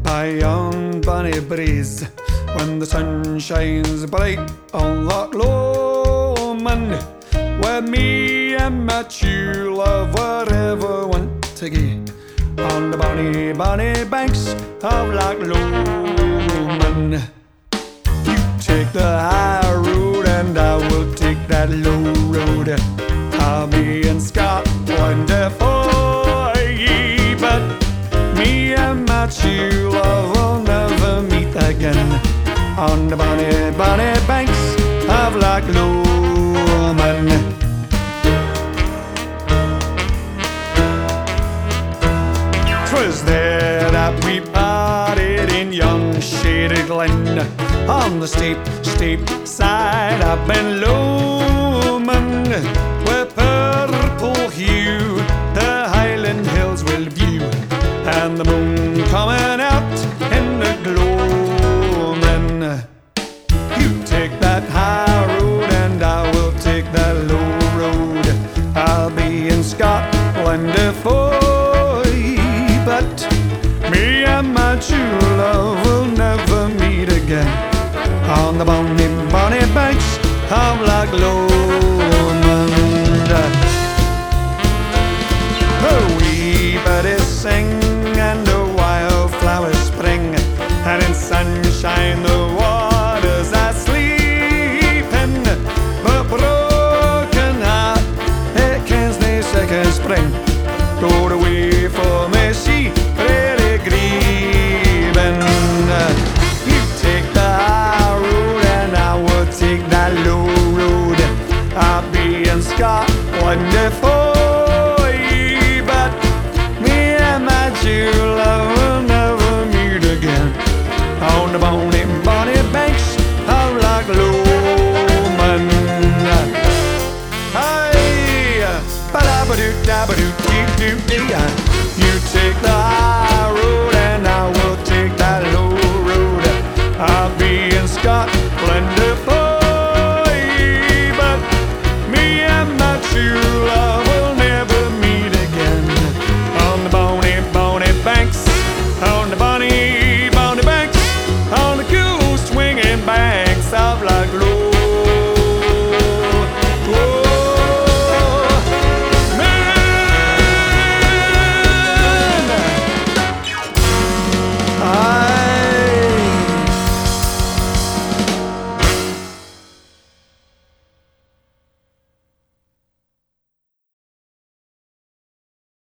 by yon bonny breeze, when the sun shines bright on Loch Lomond, where me and my true love were ever wont to gae, on the bonny, bonny banks of Loch Lomond. You take the high road and I will take that low road. I'll be in Scotland for ye, but me and my true love will never meet again, on the bonny, bonny banks of Loch Lomond. 'Twas there that we parted in young shady glen, on the steep, steep side up in Lomond, where purple hue the Highland hills will view, and the moon coming out in the gloaming. You take that high road and I will take that low road. I'll be in Scotland for ye, but me and my true love will never meet again, on the bonny, bonny banks of Loch Lomond. The wee birdies sing and the wildflowers spring, and in sunshine the waters are sleeping. But broken heart, it kens nae second spring, go away for me, she really grieving. You take the high road and I will take that low road. I'll be in Scotland for ye, but me and my true love will never meet again, on the bonny, bonny banks of Loch Lomond. Hey, ba-da-ba-doo-da-ba-doo-dee-doo-dee. You take the high road and I will take that low road. I'll be in Scotland for ye, but me and my true love will never meet again, on the bonny, bonny banks, on the bonny